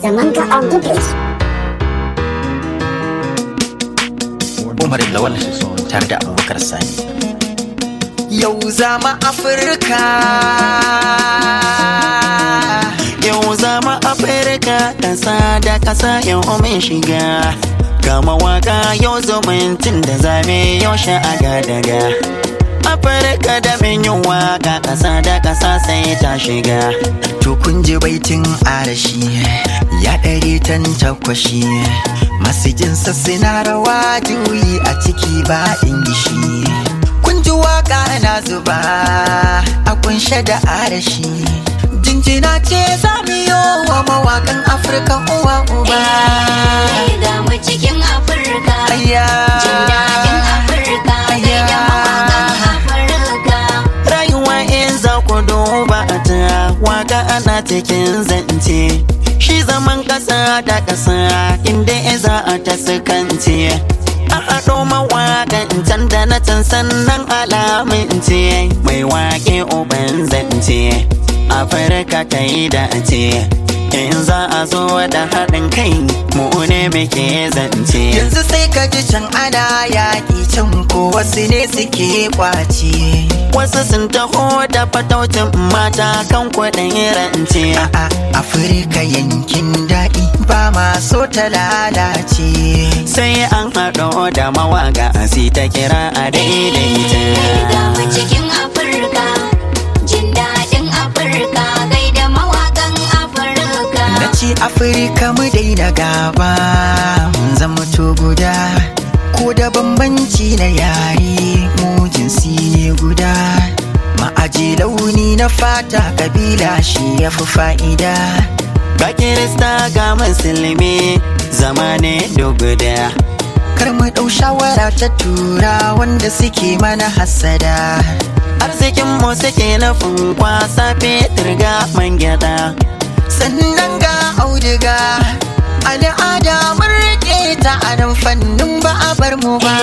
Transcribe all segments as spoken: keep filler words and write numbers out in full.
Zamanga on the beat. Umar Lawal tare da Abubakar Sani. Yau zama Afirka, yau zama Afirka, ƙasa da ƙasa yau mun shiga. Kama waka yau zumuncin da zame yau sha'aga daga. Afirka da min yin waka ƙasa da ƙasa sai ta shiga. To kun ji baitin arashi ya ɗare tan takwashi. Masu jinsa suna rawa juyi a ciki ba ingishi. Kun ji waka na zuba a kunshe da arashi. Jinjina ce za mu yi wa mawakan Afirka uwa uba. Ga mu cikin Afirka, Aya. jin daɗin Afirka, gaida mawakan Afirka. Rayuwa in za ku duba ta waka ana cikin zance. Shi zaman ƙasa da ƙasa inda za a ta sukance. A haɗo mawaƙan can da na can sannan alamun ce. Mai waƙe uban zance Afirka ta yi dace. In za a zo da haɗin kai mu ne muke zance. Yanzu sai ka ji can ana yaƙi can ko wasu ne suke kwaci. Wasu sun taho da fataucin mata kan kuɗin rance. A'a Afirka yankin daɗi ba ma so ta lalace. Sai an haɗo da mawaƙa sai ta kira a daidaita. Ga mu cikin Afirka, jin daɗin Afirka, gaida mawakan Afirka. Na ce Afirka mu daina gaba, mun zama to guda. Ko da bambanci na yare, mu jinsi ne guda. Ma'aji launi na fata kabila shi ya fi fa'ida. Ga Kirista ga Musulmi zama ne guda. Kar mu ɗau shawara ta tura wanda suke mana hasada. Arzikin mu suke nufin kwasa fetur ga man gyaɗa. Sannan ga auduga al'ada mun rike ta a nan fannin ba a bar mu ba.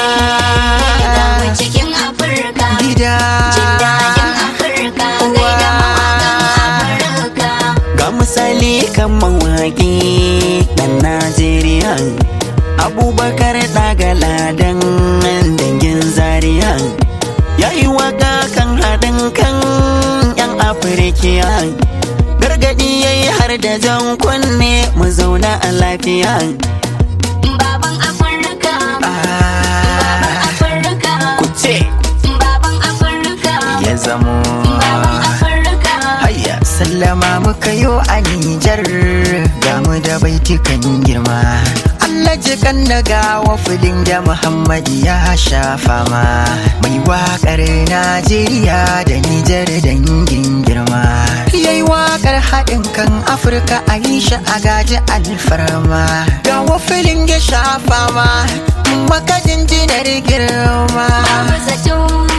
Ga mu cikin Afirka, Gida jin daɗin Afirka, gaida mawakan Afirka. ga misali kan mawaƙi ɗan Najeriya Abubakar ɗaga ladan dangin Zaria. Ya yi waka kan haɗin kan 'yan Afirkiya. Gargaɗi ya yi har da jan kunne mu zauna a lafiya. Baban Afirka, baban Afirka, Ku ce baban Afirka, ya zamo baban Afirka. hayya sallama muka yo a Nijar gamu da baitukan girma. Allah jikan na gawa filin da Muhammad ya shafa ma. Mai waƙar Najeriya da Nijar dangin girma. Yayi waƙar haɗin kan Afirka a yi shi a gaji alfarma. Gawa filin ya shafa ma maka jinjinar girma. Babu zato,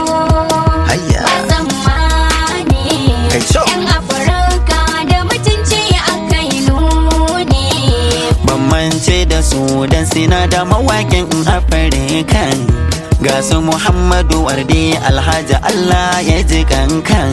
Hayya ba tsammani. Kai co. 'Yan Afirka da mutunci aka yi nuni. Bambance da su dan sina da mawaƙin Afirka. Ga su Muhammadu Wardi Alhaji Allah ya ji kankan.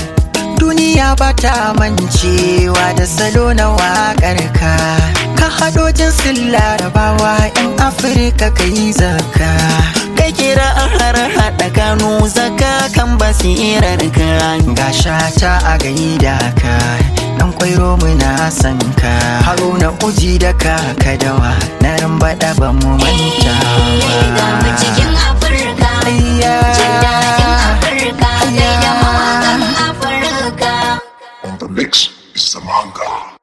Duniya ba ta mancewa da salo na waƙar ka. Ka haɗo jinsin larabawa 'yan Afirka ka yi zaka. Kai kira a har haɗa kanu zaka kan basirar ka. Ga shata a gaida ka. Dan kwairo muna san ka. Haruna uji da ka kadawa na rambaɗa ba mu manta Ga mu cikin Afirka, jin daɗin Afirka, gaida mawakan Afirka. On the mix is Zamanga.